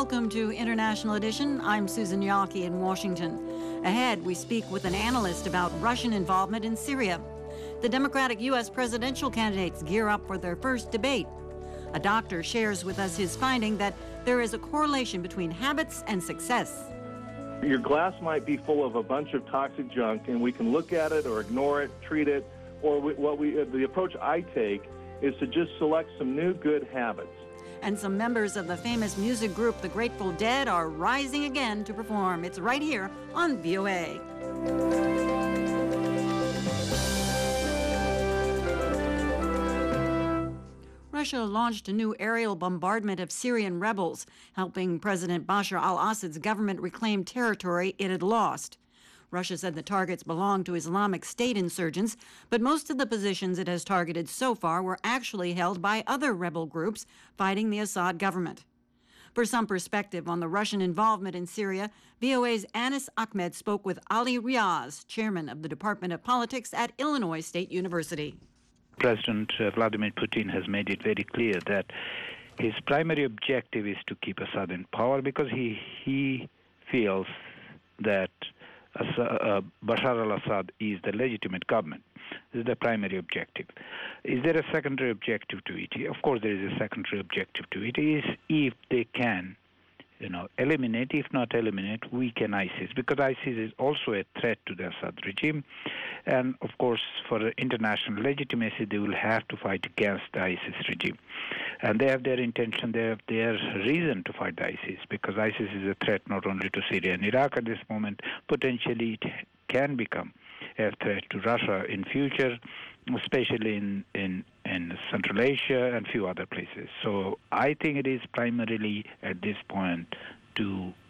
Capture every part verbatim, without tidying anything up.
Welcome to International Edition. I'm Susan Yawkey in Washington. Ahead, we speak with an analyst about Russian involvement in Syria. The Democratic U S presidential candidates gear up for their first debate. A doctor shares with us his finding that there is a correlation between habits and success. Your glass might be full of a bunch of toxic junk, and we can look at it or ignore it, treat it, or we, what we the approach I take is to just select some new good habits. And some members of the famous music group The Grateful Dead are rising again to perform. It's right here on V O A. Russia launched a new aerial bombardment of Syrian rebels, helping President Bashar al-Assad's government reclaim territory it had lost. Russia said the targets belonged to Islamic State insurgents, but most of the positions it has targeted so far were actually held by other rebel groups fighting the Assad government. For some perspective on the Russian involvement in Syria, V O A's Anis Ahmed spoke with Ali Riaz, chairman of the Department of Politics at Illinois State University. President uh, Vladimir Putin has made it very clear that his primary objective is to keep Assad in power because he, he feels that Uh, Bashar al-Assad is the legitimate government. This is the primary objective. Is there a secondary objective to it? Of course, there is a secondary objective to it. Is if they can, you know, eliminate, if not eliminate, weaken ISIS, because ISIS is also a threat to the Assad regime. And of course, for international legitimacy, they will have to fight against the ISIS regime. And they have their intention, they have their reason to fight the ISIS, because ISIS is a threat not only to Syria and Iraq at this moment, potentially it can become a threat to Russia in future, especially in, in, in Central Asia and few other places. So I think it is primarily at this point to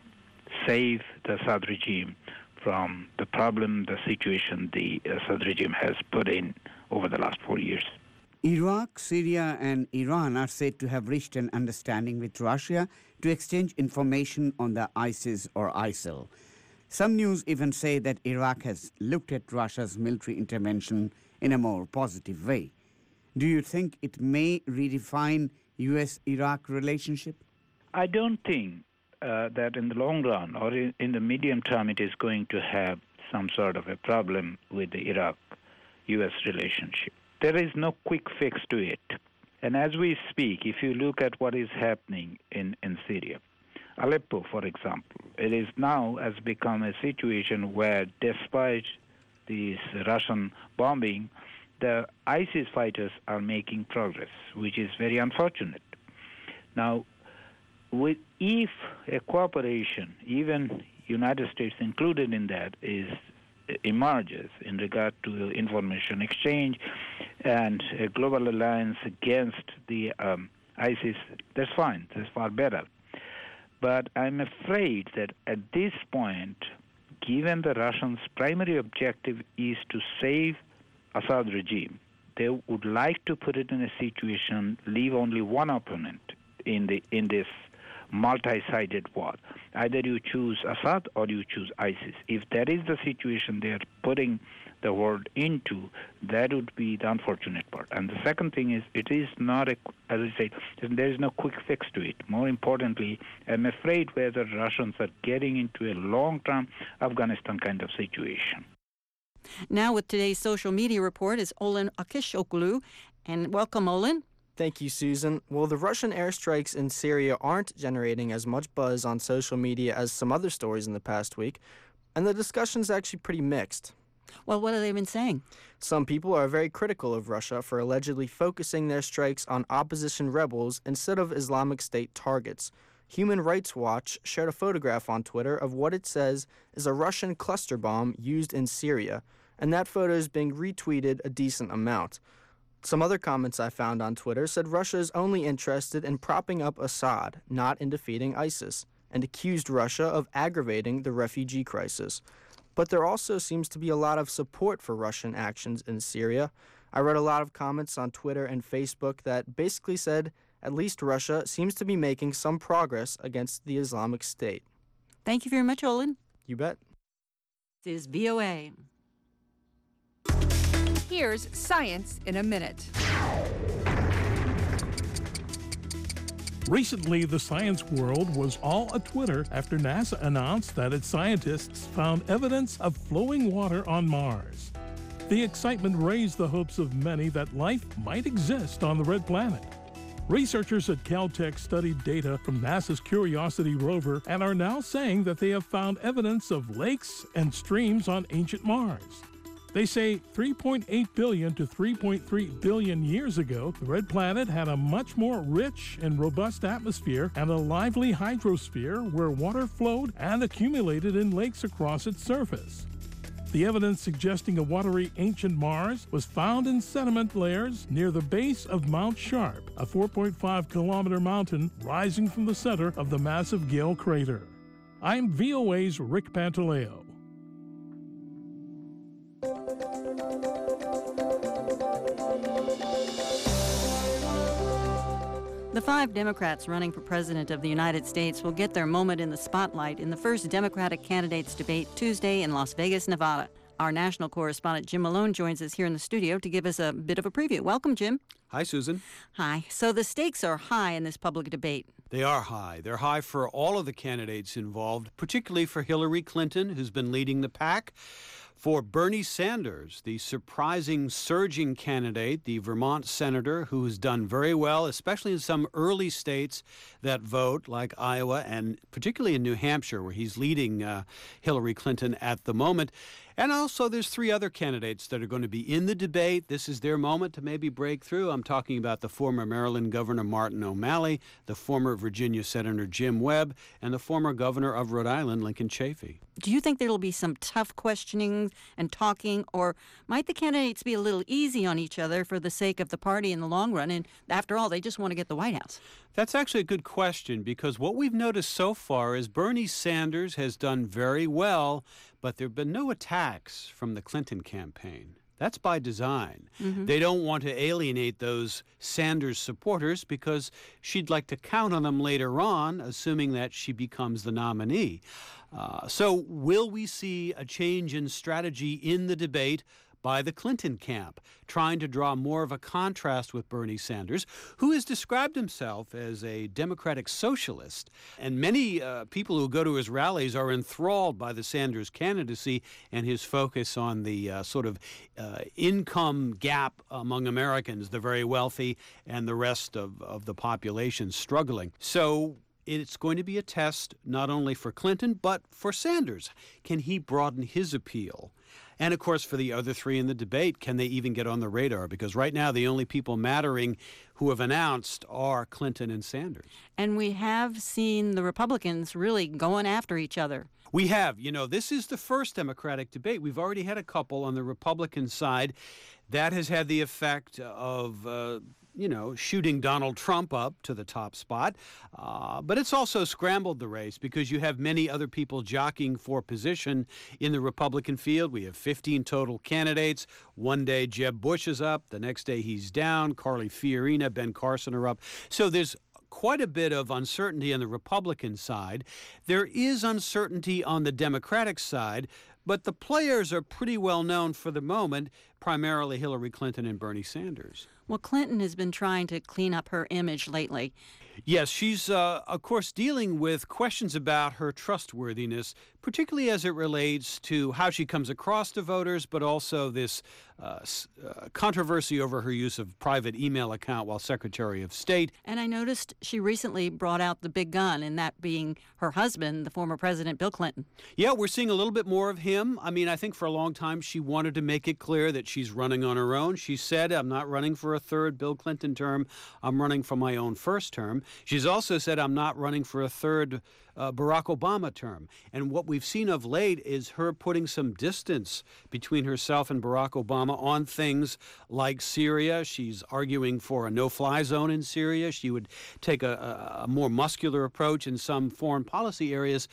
save the Assad regime from the problem, the situation the Assad regime has put in over the last four years. Iraq, Syria, and Iran are said to have reached an understanding with Russia to exchange information on the ISIS or ISIL. Some news even say that Iraq has looked at Russia's military intervention in a more positive way. Do you think it may redefine U S Iraq relationship? I don't think uh, that in the long run or in, in the medium term it is going to have some sort of a problem with the Iraq-U S relationship. There is no quick fix to it. And as we speak, if you look at what is happening in, in Syria, Aleppo, for example, it is now has become a situation where despite this Russian bombing, the ISIS fighters are making progress, which is very unfortunate. Now, with, if a cooperation, even United States included in that, is emerges in regard to information exchange and a global alliance against the um, ISIS, that's fine, that's far better. But I'm afraid that at this point, given the Russians' primary objective is to save Assad regime, they would like to put it in a situation, leave only one opponent in the in this multi-sided war. Either you choose Assad or you choose ISIS. If that is the situation they are putting the world into, that would be the unfortunate part. And the second thing is, it is not, a, as I say, there is no quick fix to it. More importantly, I'm afraid whether Russians are getting into a long-term Afghanistan kind of situation. Now with today's social media report is Olin Akishoglu. And welcome, Olin. Thank you, Susan. Well, the Russian airstrikes in Syria aren't generating as much buzz on social media as some other stories in the past week, and the discussion's actually pretty mixed. Well, what have they been saying? Some people are very critical of Russia for allegedly focusing their strikes on opposition rebels instead of Islamic State targets. Human Rights Watch shared a photograph on Twitter of what it says is a Russian cluster bomb used in Syria, and that photo is being retweeted a decent amount. Some other comments I found on Twitter said Russia is only interested in propping up Assad, not in defeating ISIS, and accused Russia of aggravating the refugee crisis. But there also seems to be a lot of support for Russian actions in Syria. I read a lot of comments on Twitter and Facebook that basically said at least Russia seems to be making some progress against the Islamic State. Thank you very much, Olin. You bet. This is V O A. Here's Science in a Minute. Recently, the science world was all a Twitter after NASA announced that its scientists found evidence of flowing water on Mars. The excitement raised the hopes of many that life might exist on the red planet. Researchers at Caltech studied data from NASA's Curiosity rover and are now saying that they have found evidence of lakes and streams on ancient Mars. They say three point eight billion to three point three billion years ago, the red planet had a much more rich and robust atmosphere and a lively hydrosphere where water flowed and accumulated in lakes across its surface. The evidence suggesting a watery ancient Mars was found in sediment layers near the base of Mount Sharp, a four point five kilometer mountain rising from the center of the massive Gale crater. I'm V O A's Rick Pantaleo. The five Democrats running for president of the United States will get their moment in the spotlight in the first Democratic candidates debate Tuesday in Las Vegas, Nevada. Our national correspondent Jim Malone joins us here in the studio to give us a bit of a preview. Welcome, Jim. Hi, Susan. Hi. So the stakes are high in this public debate. They are high. They're high for all of the candidates involved, particularly for Hillary Clinton, who's been leading the pack. For Bernie Sanders, the surprising, surging candidate, the Vermont senator who has done very well, especially in some early states that vote, like Iowa, and particularly in New Hampshire, where he's leading uh, Hillary Clinton at the moment. And also, there's three other candidates that are going to be in the debate. This is their moment to maybe break through. I'm talking about the former Maryland Governor Martin O'Malley, the former Virginia Senator Jim Webb, and the former Governor of Rhode Island, Lincoln Chafee. Do you think there will be some tough questioning and talking, or might the candidates be a little easy on each other for the sake of the party in the long run? And after all, they just want to get the White House. That's actually a good question, because what we've noticed so far is Bernie Sanders has done very well, but there have been no attacks from the Clinton campaign. That's by design. Mm-hmm. They don't want to alienate those Sanders supporters because she'd like to count on them later on, assuming that she becomes the nominee. Uh, so will we see a change in strategy in the debate by the Clinton camp, trying to draw more of a contrast with Bernie Sanders, who has described himself as a democratic socialist? And many uh, people who go to his rallies are enthralled by the Sanders candidacy and his focus on the uh, sort of uh, income gap among Americans, the very wealthy and the rest of, of the population struggling. So it's going to be a test not only for Clinton, but for Sanders. Can he broaden his appeal? And, of course, for the other three in the debate, can they even get on the radar? Because right now, the only people mattering who have announced are Clinton and Sanders. And we have seen the Republicans really going after each other. We have. You know, this is the first Democratic debate. We've already had a couple on the Republican side. That has had the effect of uh, you know, shooting Donald Trump up to the top spot. Uh, but it's also scrambled the race because you have many other people jockeying for position in the Republican field. We have fifteen total candidates. One day Jeb Bush is up. The next day he's down. Carly Fiorina, Ben Carson are up. So there's quite a bit of uncertainty on the Republican side. There is uncertainty on the Democratic side, but the players are pretty well known for the moment, primarily Hillary Clinton and Bernie Sanders. Well, Clinton has been trying to clean up her image lately. Yes, she's, uh, of course, dealing with questions about her trustworthiness, particularly as it relates to how she comes across to voters, but also this uh, uh, controversy over her use of private email account while Secretary of State. And I noticed she recently brought out the big gun, and that being her husband, the former President Bill Clinton. Yeah, we're seeing a little bit more of him. I mean, I think for a long time she wanted to make it clear that she's running on her own. She said, I'm not running for a third Bill Clinton term. I'm running for my own first term. She's also said, I'm not running for a third uh, Barack Obama term. And what we've seen of late is her putting some distance between herself and Barack Obama on things like Syria. She's arguing for a no-fly zone in Syria. She would take a, a, a more muscular approach in some foreign policy areas.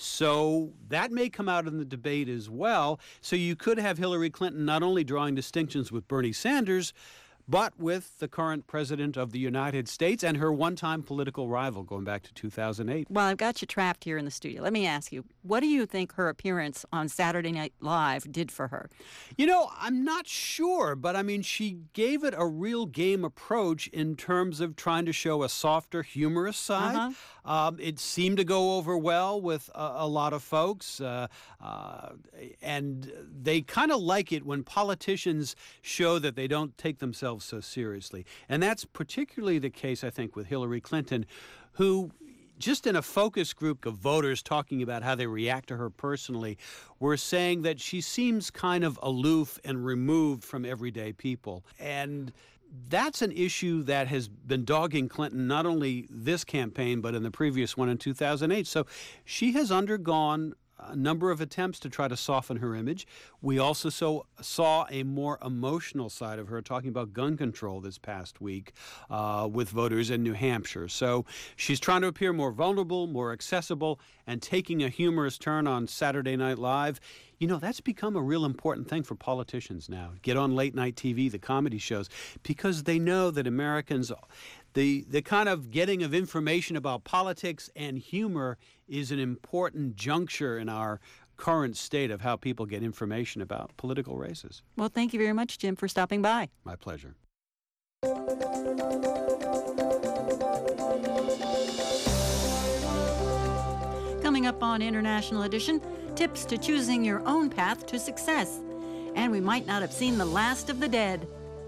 So that may come out in the debate as well. So you could have Hillary Clinton not only drawing distinctions with Bernie Sanders, but with the current president of the United States and her one-time political rival going back to two thousand eight. Well, I've got you trapped here in the studio. Let me ask you, what do you think her appearance on Saturday Night Live did for her? You know, I'm not sure, but I mean, she gave it a real game approach in terms of trying to show a softer, humorous side. Uh-huh. Um, it seemed to go over well with a, a lot of folks, uh, uh, and they kind of like it when politicians show that they don't take themselves so seriously. And that's particularly the case, I think, with Hillary Clinton, who just in a focus group of voters talking about how they react to her personally, were saying that she seems kind of aloof and removed from everyday people. And that's an issue that has been dogging Clinton not only this campaign, but in the previous one in two thousand eight. So she has undergone a number of attempts to try to soften her image. We also so, saw a more emotional side of her talking about gun control this past week uh, with voters in New Hampshire. So she's trying to appear more vulnerable, more accessible, and taking a humorous turn on Saturday Night Live. You know, that's become a real important thing for politicians now. Get on late night T V, the comedy shows, because they know that Americans, the, the kind of getting of information about politics and humor is an important juncture in our current state of how people get information about political races. Well, thank you very much, Jim, for stopping by. My pleasure. Coming up on International Edition, tips to choosing your own path to success. And we might not have seen the last of the dead.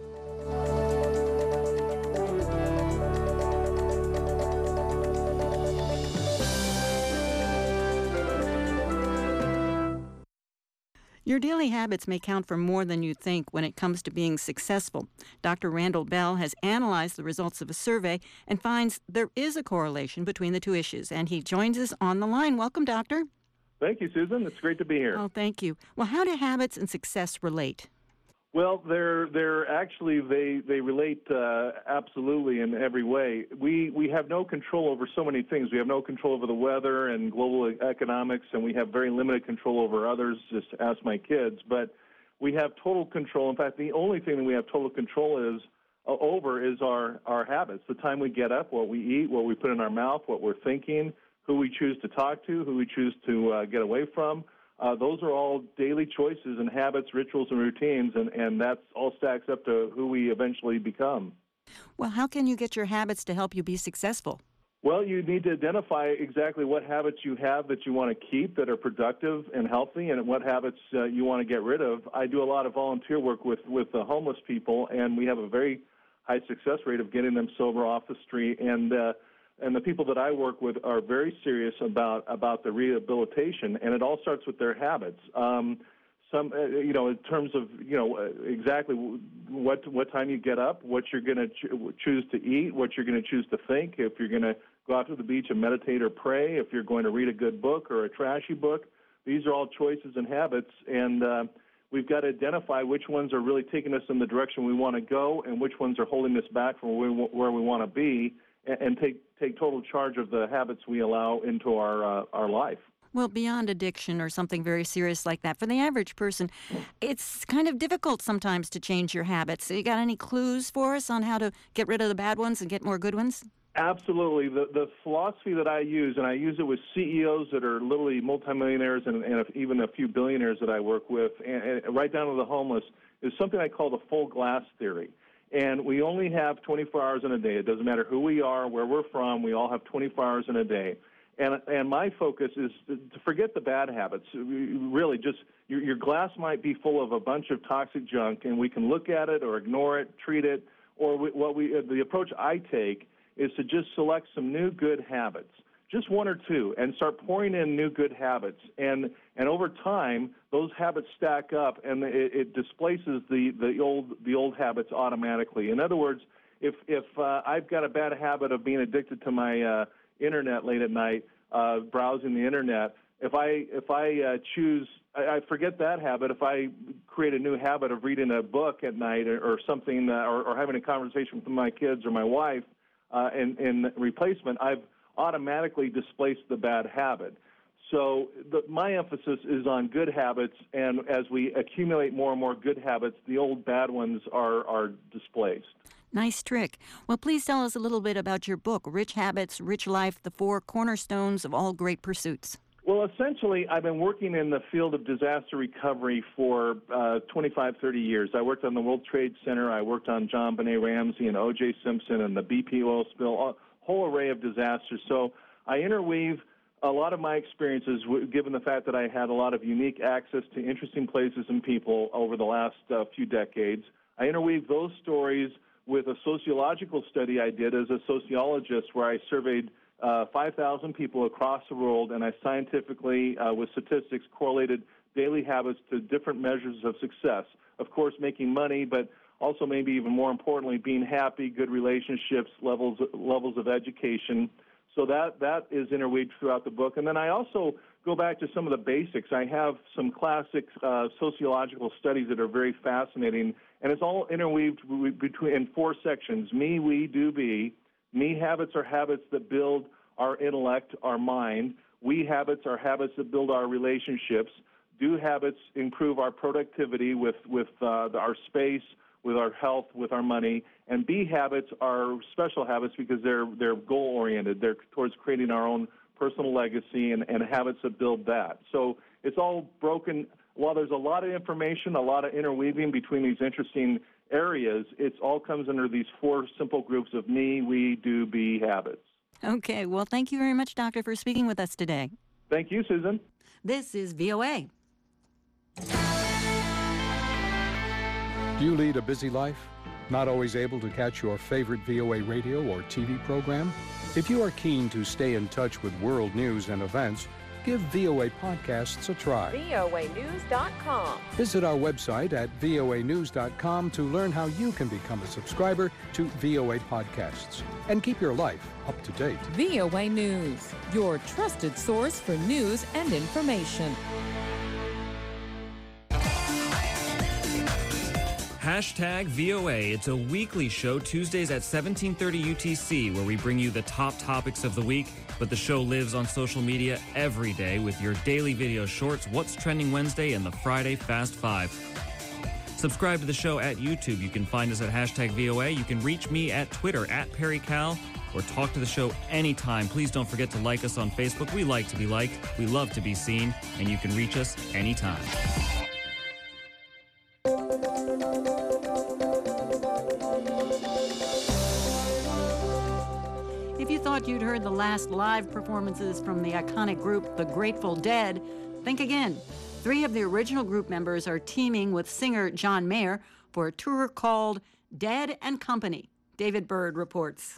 Your daily habits may count for more than you think when it comes to being successful. Doctor Randall Bell has analyzed the results of a survey and finds there is a correlation between the two issues. And he joins us on the line. Welcome, Doctor. Thank you, Susan. It's great to be here. Oh, thank you. Well, how do habits and success relate? Well, they're they're actually they they relate uh, absolutely in every way. We we have no control over so many things. We have no control over the weather and global economics, and we have very limited control over others. Just ask my kids. But we have total control. In fact, the only thing that we have total control is uh, over is our our habits. The time we get up, what we eat, what we put in our mouth, what we're thinking, who we choose to talk to, who we choose to uh, get away from. Uh, those are all daily choices and habits, rituals, and routines, and, and that all stacks up to who we eventually become. Well, how can you get your habits to help you be successful? Well, you need to identify exactly what habits you have that you want to keep that are productive and healthy, and what habits uh, you want to get rid of. I do a lot of volunteer work with, with the homeless people, and we have a very high success rate of getting them sober off the street, and uh, And the people that I work with are very serious about, about the rehabilitation, and it all starts with their habits. Um, some, uh, you know, in terms of, you know, uh, exactly what what time you get up, what you're going to cho- choose to eat, what you're going to choose to think, if you're going to go out to the beach and meditate or pray, if you're going to read a good book or a trashy book. These are all choices and habits, and uh, we've got to identify which ones are really taking us in the direction we want to go and which ones are holding us back from where we, where we want to be, and take take total charge of the habits we allow into our uh, our life. Well, beyond addiction or something very serious like that, for the average person, it's kind of difficult sometimes to change your habits. So you got any clues for us on how to get rid of the bad ones and get more good ones? Absolutely. The the philosophy that I use, and I use it with C E Os that are literally multimillionaires and, and even a few billionaires that I work with, and, and right down to the homeless, is something I call the full glass theory. And we only have twenty-four hours in a day. It doesn't matter who we are, where we're from. We all have twenty-four hours in a day. And and my focus is to forget the bad habits. Really, just your, your glass might be full of a bunch of toxic junk, and we can look at it or ignore it, treat it, or we, what we the approach I take is to just select some new good habits, just one or two, and start pouring in new good habits. And and over time, those habits stack up, and it, it displaces the, the old the old habits automatically. In other words, if if uh, I've got a bad habit of being addicted to my uh, internet late at night, uh, browsing the internet, if I if I uh, choose, I, I forget that habit. If I create a new habit of reading a book at night or, or something, uh, or, or having a conversation with my kids or my wife, uh, in, in replacement, I've automatically displaced the bad habit. So the, my emphasis is on good habits, and as we accumulate more and more good habits, the old bad ones are, are displaced. Nice trick. Well, please tell us a little bit about your book, Rich Habits, Rich Life, the Four Cornerstones of All Great Pursuits. Well, essentially, I've been working in the field of disaster recovery for uh, twenty-five, thirty years. I worked on the World Trade Center. I worked on John Benet Ramsey and O J Simpson and the B P oil spill, a whole array of disasters. So I interweave a lot of my experiences, given the fact that I had a lot of unique access to interesting places and people over the last uh, few decades. I interweave those stories with a sociological study I did as a sociologist, where I surveyed uh, five thousand people across the world, and I scientifically, uh, with statistics, correlated daily habits to different measures of success. Of course, making money, but also maybe even more importantly, being happy, good relationships, levels levels of education. So that, that is interweaved throughout the book. And then I also go back to some of the basics. I have some classic uh, sociological studies that are very fascinating, and it's all interweaved between in four sections: me, we, do, be. Me habits are habits that build our intellect, our mind. We habits are habits that build our relationships. Do habits improve our productivity with, with uh, our space, with our health, with our money. And B habits are special habits because they're they're goal-oriented. They're towards creating our own personal legacy and, and habits that build that. So it's all broken. While there's a lot of information, a lot of interweaving between these interesting areas, it all comes under these four simple groups of me, we, do, be habits. Okay, well, thank you very much, Doctor, for speaking with us today. Thank you, Susan. This is V O A. Do you lead a busy life? Not always able to catch your favorite V O A radio or T V program? If you are keen to stay in touch with world news and events, give V O A Podcasts a try. V O A news dot com. Visit our website at V O A news dot com to learn how you can become a subscriber to V O A Podcasts and keep your life up to date. V O A News, your trusted source for news and information. Hashtag V O A. It's a weekly show Tuesdays at seventeen thirty U T C where we bring you the top topics of the week, but the show lives on social media every day with your daily video shorts, What's Trending Wednesday, and the Friday Fast Five. Subscribe to the show at YouTube. You can find us at hashtag V O A. You can reach me at Twitter at PerryCal or talk to the show anytime. Please don't forget to like us on Facebook. We like to be liked. We love to be seen, and you can reach us anytime. If you thought you'd heard the last live performances from the iconic group The Grateful Dead, think again. Three of the original group members are teaming with singer John Mayer for a tour called Dead and Company. David Bird reports.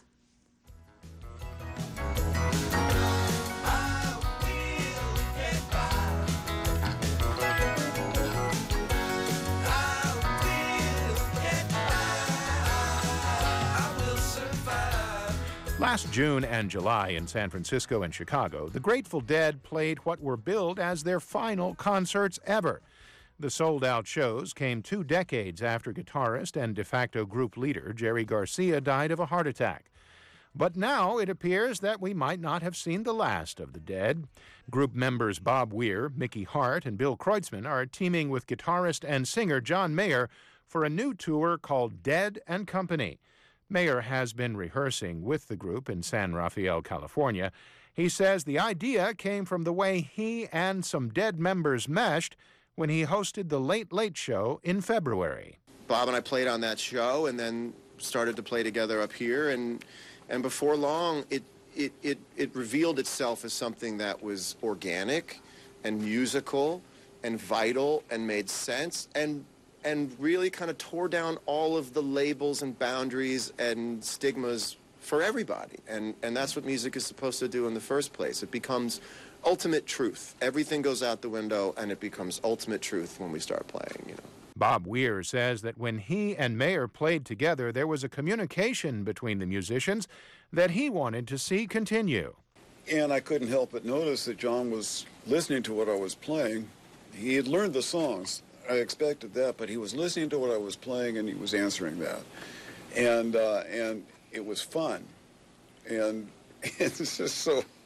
Last June and July in San Francisco and Chicago, the Grateful Dead played what were billed as their final concerts ever. The sold-out shows came two decades after guitarist and de facto group leader Jerry Garcia died of a heart attack. But now it appears that we might not have seen the last of the Dead. Group members Bob Weir, Mickey Hart, and Bill Kreutzmann are teaming with guitarist and singer John Mayer for a new tour called Dead and Company. Mayer has been rehearsing with the group in San Rafael, California. He says the idea came from the way he and some Dead members meshed when he hosted the Late Late Show in February. Bob and I played on that show and then started to play together up here, and and before long it it it, it revealed itself as something that was organic and musical and vital and made sense and and really kind of tore down all of the labels and boundaries and stigmas for everybody. And, and that's what music is supposed to do in the first place. It becomes ultimate truth. Everything goes out the window, and it becomes ultimate truth when we start playing, you know. Bob Weir says that when he and Mayer played together, there was a communication between the musicians that he wanted to see continue. And I couldn't help but notice that John was listening to what I was playing. He had learned the songs. I expected that, but he was listening to what I was playing, and he was answering that. And uh, and it was fun. And it's just so,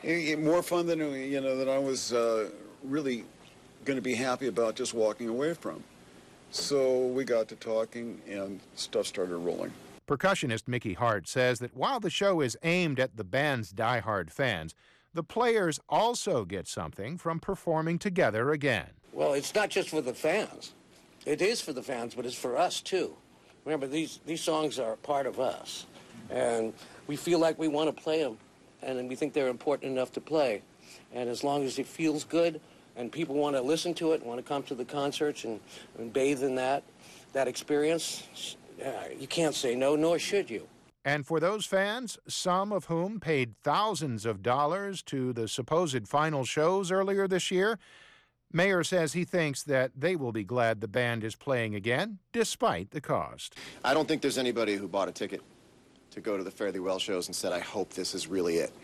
Eh, eh, More fun than, you know, than I was uh, really going to be happy about just walking away from. So we got to talking and stuff started rolling. Percussionist Mickey Hart says that while the show is aimed at the band's diehard fans, the players also get something from performing together again. Well, it's not just for the fans. It is for the fans, but it's for us too. Remember, these, these songs are part of us, and we feel like we want to play them, and we think they're important enough to play. And as long as it feels good and people want to listen to it, want to come to the concerts and, and bathe in that, that experience, uh, you can't say no, nor should you. And for those fans, some of whom paid thousands of dollars to the supposed final shows earlier this year, Mayer says he thinks that they will be glad the band is playing again, despite the cost. I don't think there's anybody who bought a ticket to go to the Fare Thee Well shows and said, I hope this is really it.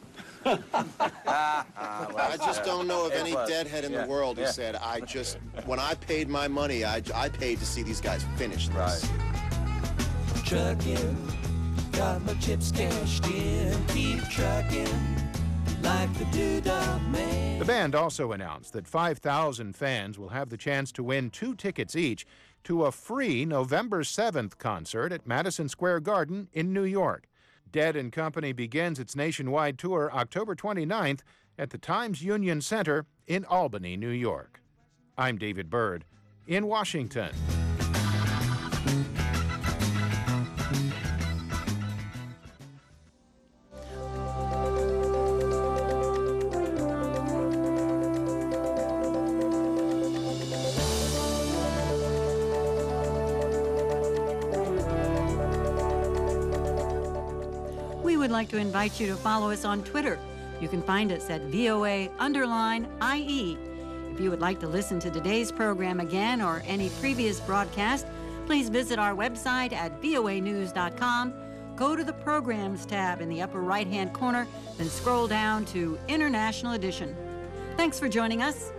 I just don't know of any deadhead in the world who said, I just, when I paid my money, I, I paid to see these guys finish this. Right. Trucking, got my chips cashed in, keep trucking like the Doodah Man. The band also announced that five thousand fans will have the chance to win two tickets each to a free November seventh concert at Madison Square Garden in New York. Dead and Company begins its nationwide tour October twenty-ninth at the Times Union Center in Albany, New York. I'm David Byrd in Washington. We would like to invite you to follow us on Twitter. You can find us at V O A underline I E. If you would like to listen to today's program again or any previous broadcast, please visit our website at V O A news dot com. Go to the Programs tab in the upper right-hand corner, then scroll down to International Edition. Thanks for joining us.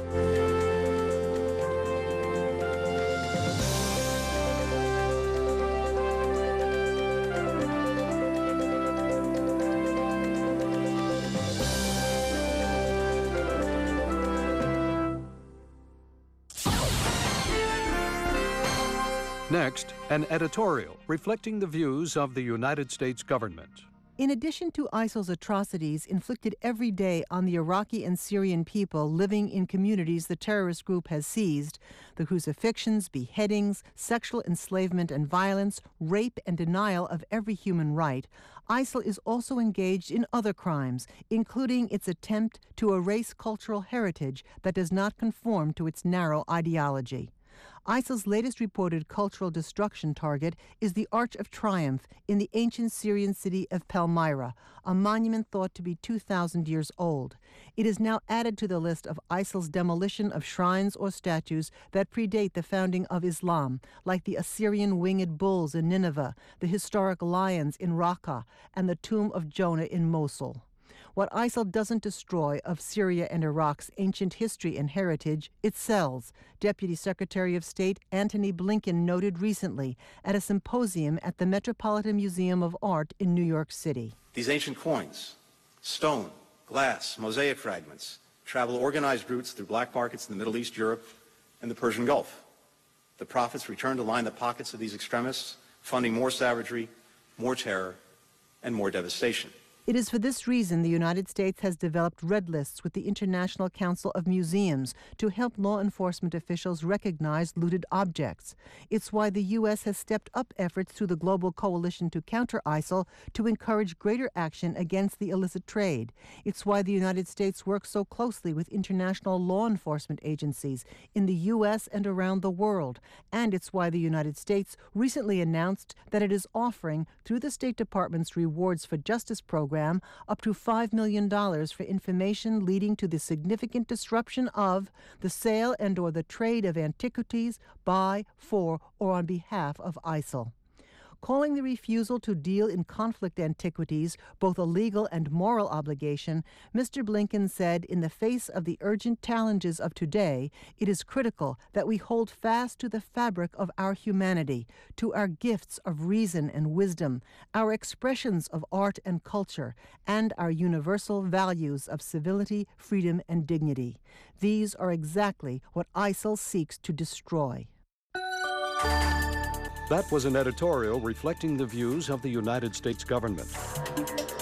Next, an editorial reflecting the views of the United States government. In addition to I S I L's atrocities inflicted every day on the Iraqi and Syrian people living in communities the terrorist group has seized, the crucifixions, beheadings, sexual enslavement and violence, rape and denial of every human right, I S I L is also engaged in other crimes, including its attempt to erase cultural heritage that does not conform to its narrow ideology. I S I L's latest reported cultural destruction target is the Arch of Triumph in the ancient Syrian city of Palmyra, a monument thought to be two thousand years old. It is now added to the list of I S I L's demolition of shrines or statues that predate the founding of Islam, like the Assyrian winged bulls in Nineveh, the historic lions in Raqqa, and the tomb of Jonah in Mosul. What I S I L doesn't destroy of Syria and Iraq's ancient history and heritage, it sells, Deputy Secretary of State Antony Blinken noted recently at a symposium at the Metropolitan Museum of Art in New York City. These ancient coins, stone, glass, mosaic fragments, travel organized routes through black markets in the Middle East, Europe, and the Persian Gulf. The profits return to line the pockets of these extremists, funding more savagery, more terror, and more devastation. It is for this reason the United States has developed red lists with the International Council of Museums to help law enforcement officials recognize looted objects. It's why the U S has stepped up efforts through the Global Coalition to Counter I S I L to encourage greater action against the illicit trade. It's why the United States works so closely with international law enforcement agencies in the U S and around the world. And it's why the United States recently announced that it is offering, through the State Department's Rewards for Justice program, up to five million dollars for information leading to the significant disruption of the sale and or the trade of antiquities by, for, or on behalf of I S I L. Calling the refusal to deal in conflict antiquities both a legal and moral obligation, Mister Blinken said in the face of the urgent challenges of today, it is critical that we hold fast to the fabric of our humanity, to our gifts of reason and wisdom, our expressions of art and culture, and our universal values of civility, freedom, and dignity. These are exactly what ISIL seeks to destroy. That was an editorial reflecting the views of the United States government.